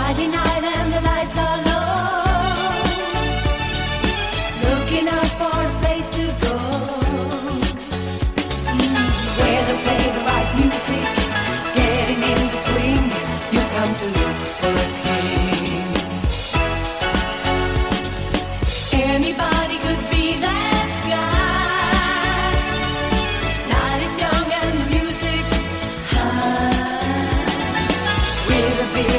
Friday night and the lights are low. Looking out for a place to go. Where they play the right music, getting in the swing. You come to look for a king. Anybody could be that guy. Night is young and the music's high. With a beer